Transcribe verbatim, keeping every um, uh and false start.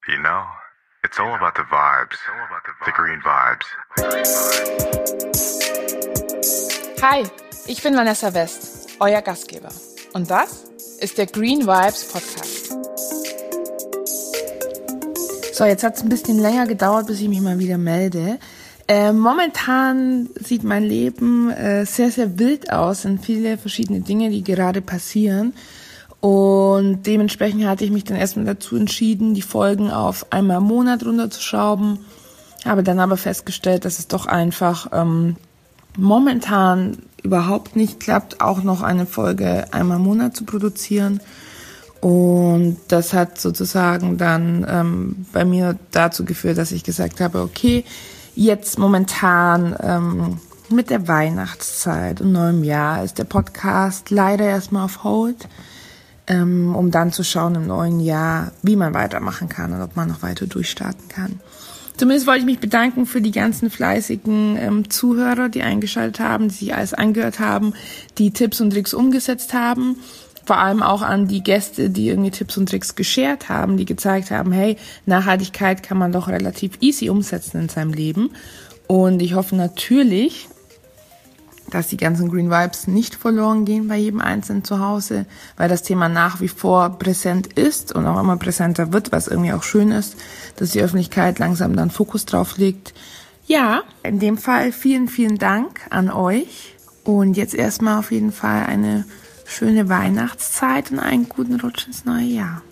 You know, it's all about the vibes, the green vibes. Hi, ich bin Vanessa West, euer Gastgeber. Und das ist der Green Vibes Podcast. So, jetzt hat es ein bisschen länger gedauert, bis ich mich mal wieder melde. Äh, momentan sieht mein Leben äh, sehr, sehr wild aus. Es sind viele verschiedene Dinge, die gerade passieren. Und dementsprechend hatte ich mich dann erstmal dazu entschieden, die Folgen auf einmal im Monat runterzuschrauben. Habe dann aber festgestellt, dass es doch einfach ähm, momentan überhaupt nicht klappt, auch noch eine Folge einmal im Monat zu produzieren. Und das hat sozusagen dann ähm, bei mir dazu geführt, dass ich gesagt habe, okay, jetzt momentan ähm, mit der Weihnachtszeit und neuem Jahr ist der Podcast leider erstmal auf Hold, ähm, um dann zu schauen im neuen Jahr, wie man weitermachen kann und ob man noch weiter durchstarten kann. Zumindest wollte ich mich bedanken für die ganzen fleißigen ähm, Zuhörer, die eingeschaltet haben, die sich alles angehört haben, die Tipps und Tricks umgesetzt haben. Vor allem auch an die Gäste, die irgendwie Tipps und Tricks geshared haben, die gezeigt haben, hey, Nachhaltigkeit kann man doch relativ easy umsetzen in seinem Leben. Und ich hoffe natürlich, dass die ganzen Green Vibes nicht verloren gehen bei jedem Einzelnen zu Hause, weil das Thema nach wie vor präsent ist und auch immer präsenter wird, was irgendwie auch schön ist, dass die Öffentlichkeit langsam dann Fokus drauf legt. Ja, in dem Fall vielen, vielen Dank an euch und jetzt erstmal auf jeden Fall eine schöne Weihnachtszeit und einen guten Rutsch ins neue Jahr.